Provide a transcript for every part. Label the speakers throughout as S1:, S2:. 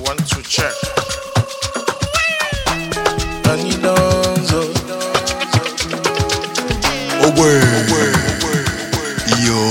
S1: 1 2 check. Danny Donzo.
S2: Oh boy, yo.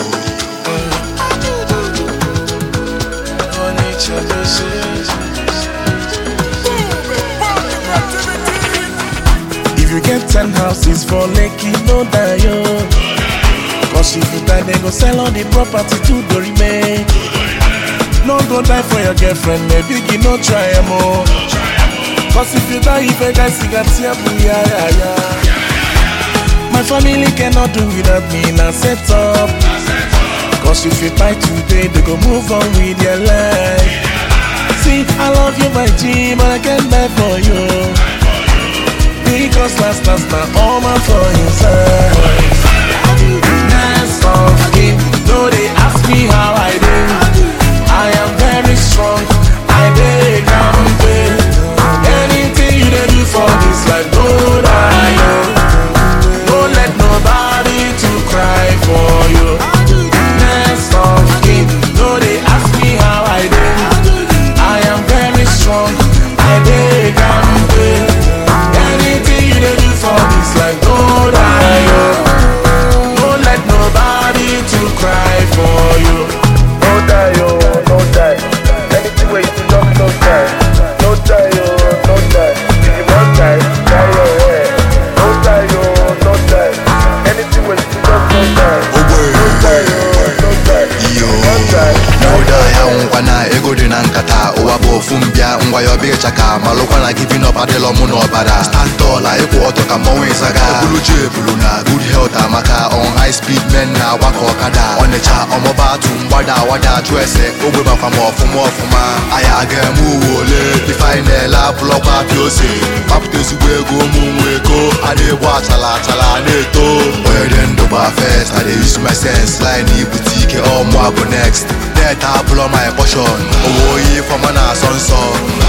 S1: If you get 10 houses for Lekki, no die yo. Cause if you die, they go sell all the property to the remain. No go die for your girlfriend, maybe you no try more. Cause if you die, if a guy got yeah. My family cannot do without me, now set up. Cause if you die today, they go move on with their life. See, I love you, my G, but I can't die for you. Because last now all my for inside. Hands off him, though they ask me how I do. I am very strong, I dey campaign. Anything you dey do for this life, don't I know. Don't let nobody to cry for you. Hands off him, though they ask me how I do. I am very strong, I dey campaign. Anything you dey do for this life, don't I know. Don't let nobody to cry for you.
S3: No die, yo, no die. Anything where you do, no die. No die, yo, no die. If you want die, die your way. No die, yo, no die. Anything where you do, no die.
S2: Oh boy,
S3: No die, yo, no die.
S2: yo.
S3: No die.
S2: No die, wana ego di nankata. Owa bo fumbia, ngwa yo bige chaka. Malokwana giving up adelo muno bada. Stand tall, eko oto kamowe saga. Bulu je, na good health amaka. On high speed men na wako kada. On the cha, omoba wada twese. Ogwe bakwa mofuma. Aya agemu wole. Define la bloka piose. Papute suwego mumweko. Ade wa chala neto. Where then do ba first. I dey use my sense. Line boutique or mo go next. Net I blow my portion. Owo yi for mana sonso.